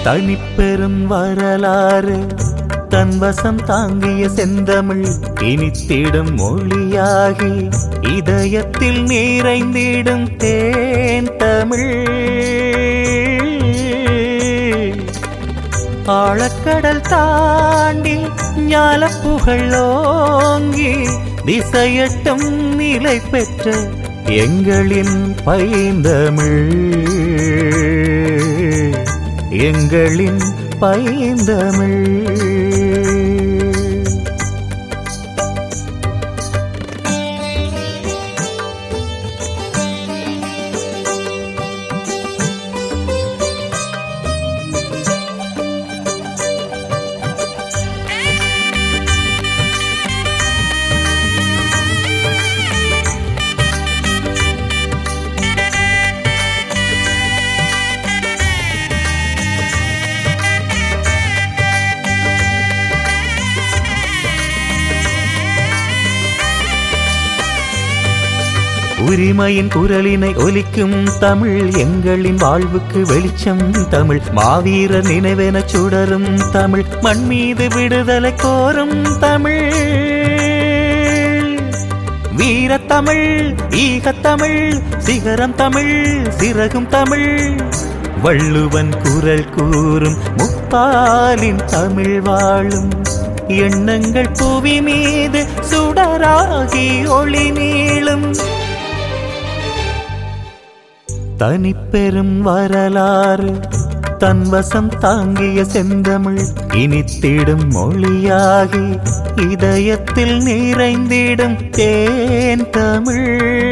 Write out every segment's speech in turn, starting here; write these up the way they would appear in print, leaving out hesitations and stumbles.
தனிப்பெரும் வரலாறு தன்வசம் தாங்கிய செந்தமிழ் இனித்திடும் மொழியாகி இதயத்தில் நிறைந்திடும் தேன் தமிழ். ஆழக்கடல் தாண்டி ஞாலப்புகழ் ஓங்கி திசையட்டும் நிலை பெற்ற எங்களின் பைந்தமிழ், எங்களின் பைந்தமிழ். உரிமையின் குரலினை ஒலிக்கும் தமிழ், எங்களின் வாழ்வுக்கு வெளிச்சம் தமிழ். மாவீரர் நினைவென சுடரும் தமிழ், மண் மீது விடுதலை கோரும் தமிழ். வீரத்தமிழ், ஈகத்தமிழ், சிகரம் தமிழ், சிறகும் தமிழ். வள்ளுவன் குரல் கூறும் முப்பாலின் தமிழ் வாழும் எண்ணங்கள் புவி மீது சுடராகி ஒளி நீளும். தனிப்பெரும் வரலாறு தன்வசம் தாங்கிய செந்தமிழ் இனித்திடும் மொழியாகி இதயத்தில் நிறைந்திடும் தேன் தமிழ்.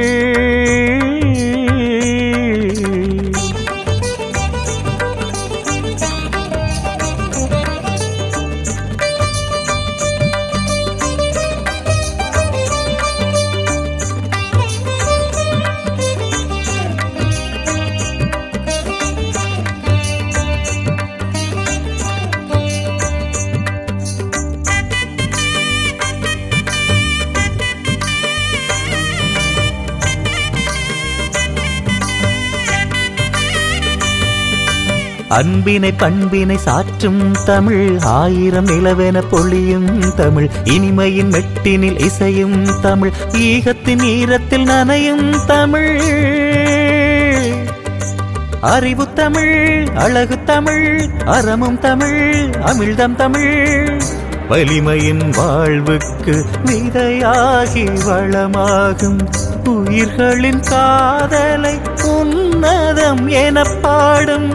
அன்பினை பண்பினை சாற்றும் தமிழ், ஆயிரம் நிலவென பொழியும் தமிழ். இனிமையின் மெட்டினில் இசையும் தமிழ், ஈகத்தின் ஈரத்தில் நனையும் தமிழ். அறிவு தமிழ், அழகு தமிழ், அறமும் தமிழ், அமிழ்தம் தமிழ். வலிமையின் வாழ்வுக்கு விதையாகி வளமாகும் உயிர்களின் காதலை உன்னதம் என பாடும்.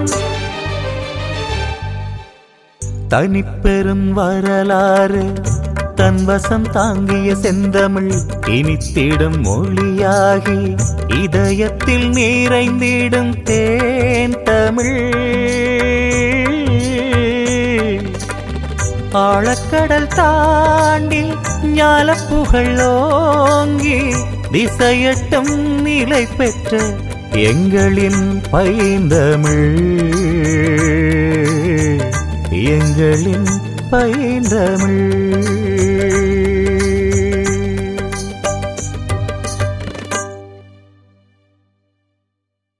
தனிப்பெரும் வரலாறு தன்வசம் தாங்கிய செந்தமிழ் இனித்திடும் மொழியாகி இதயத்தில் நிறைந்திடும் தேன் தமிழ். ஆழக்கடல் தாண்டி ஞாலப்புகழ் ஓங்கி திசையட்டும் நிலை பெற்ற எங்களின் பைந்தமிழ், எங்களின் பைந்தமிழ்.